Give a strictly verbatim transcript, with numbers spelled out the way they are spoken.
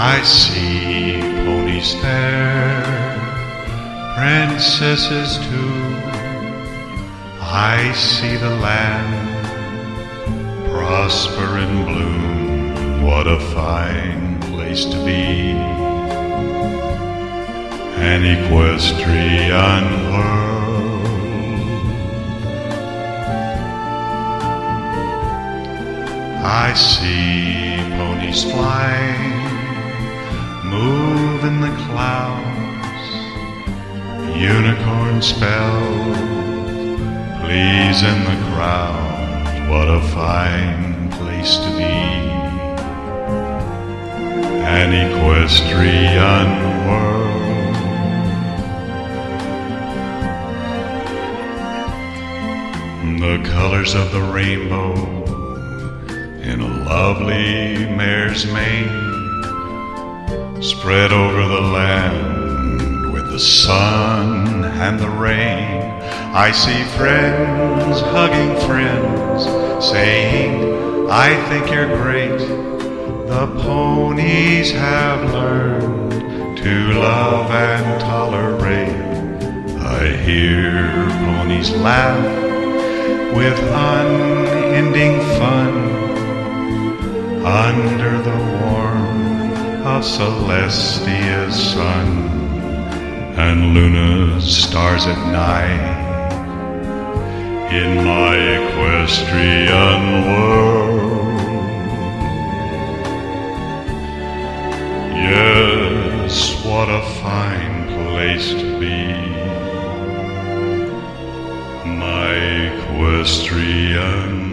I see ponies fair, princesses too. I see the land prosper and bloom. What a fine place to be, an equestrian world. I see ponies flying, move in the clouds, unicorn spells please in the crowd. What a fine place to be, an equestrian world. The colors of the rainbow in a lovely mare's mane spread over the land with the sun and the rain. I see friends hugging friends, saying, I think you're great. The ponies have learned to love and tolerate. I hear ponies laugh with unending fun under the warmth of Celestia's sun and Luna's stars at night. In my equestrian world, yes, what a fine place to be, my equestrian